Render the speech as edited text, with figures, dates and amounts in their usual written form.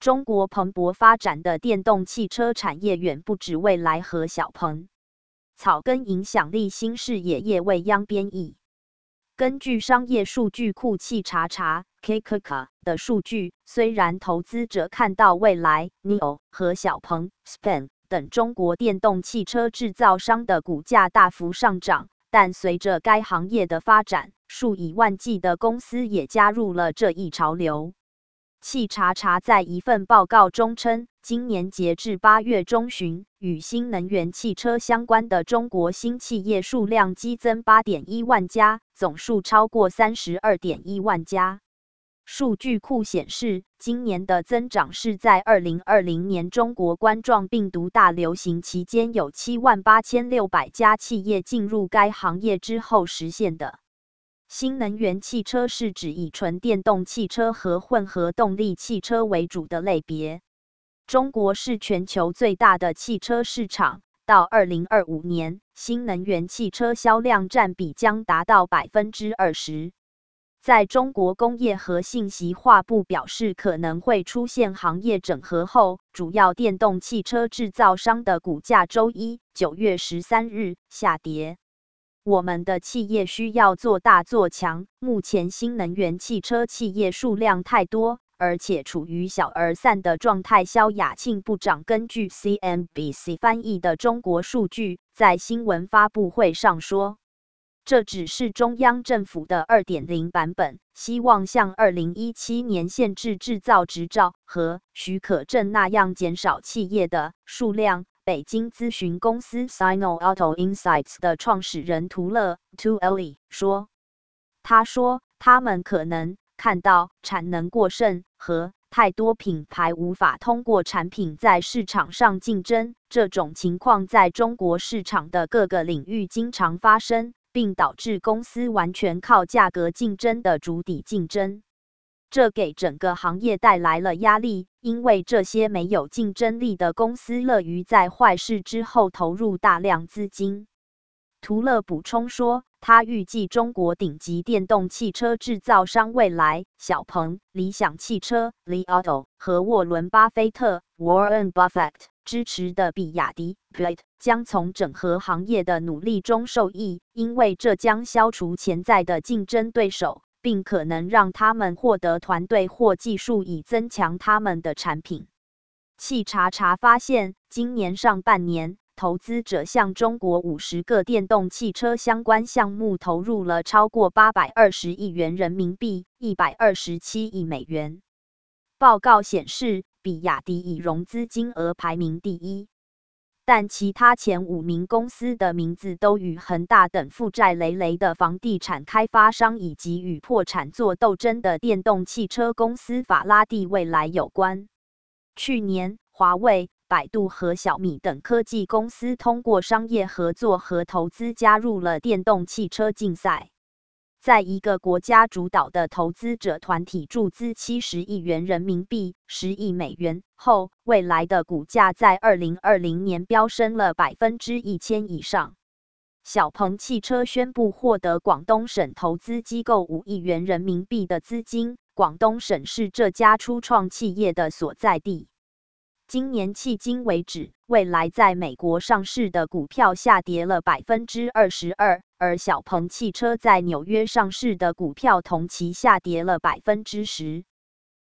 中国蓬勃发展的电动汽车产业远不止蔚来和小鹏。草根影响力新视野业未央编译。根据商业数据库企查查 KKK 的数据，虽然投资者看到蔚来、NIO 和小鹏 SPAN 等中国电动汽车制造商的股价大幅上涨，但随着该行业的发展，数以万计的公司也加入了这一潮流。企查查在一份报告中称，今年截至8月中旬，与新能源汽车相关的中国新企业数量激增 8.1 万家，总数超过 32.1 万家。数据库显示，今年的增长是在2020年中国冠状病毒大流行期间有78600家企业进入该行业之后实现的。新能源汽车是指以纯电动汽车和混合动力汽车为主的类别。中国是全球最大的汽车市场，到2025年，新能源汽车销量占比将达到 20%。在中国工业和信息化部表示可能会出现行业整合后，主要电动汽车制造商的股价周一9月13日下跌。我们的企业需要做大做强，目前新能源汽车企业数量太多，而且处于小而散的状态。肖亚庆部长根据 CNBC 翻译的中国数据，在新闻发布会上说，这只是中央政府的 2.0 版本，希望像2017年限制制造执照和许可证那样减少企业的数量。北京咨询公司 Sino Auto Insights 的创始人图勒 Tueli 说，他说他们可能看到产能过剩和太多品牌无法通过产品在市场上竞争，这种情况在中国市场的各个领域经常发生，并导致公司完全靠价格竞争的筑底竞争。这给整个行业带来了压力，因为这些没有竞争力的公司乐于在坏事之后投入大量资金。图勒补充说，他预计中国顶级电动汽车制造商蔚来、小鹏、理想汽车 Li Auto 和沃伦·巴菲特 Warren Buffett 支持的比亚迪 BYD 将从整合行业的努力中受益，因为这将消除潜在的竞争对手，并可能让他们获得团队或技术以增强他们的产品。企查查发现，今年上半年，投资者向中国50个电动汽车相关项目投入了超过820亿元人民币，127亿美元。报告显示，比亚迪以融资金额排名第一。但其他前5名公司的名字都与恒大等负债累累的房地产开发商以及与破产做斗争的电动汽车公司法拉第蔚来有关。去年，华为、百度和小米等科技公司通过商业合作和投资加入了电动汽车竞赛。在一个国家主导的投资者团体注资70亿元人民币10亿美元后，蔚来的股价在2020年飙升了 1000% 以上。小鹏汽车宣布获得广东省投资机构5亿元人民币的资金，广东省是这家初创企业的所在地。今年迄今为止，蔚来在美国上市的股票下跌了 22%， 而小鹏汽车在纽约上市的股票同期下跌了 10%。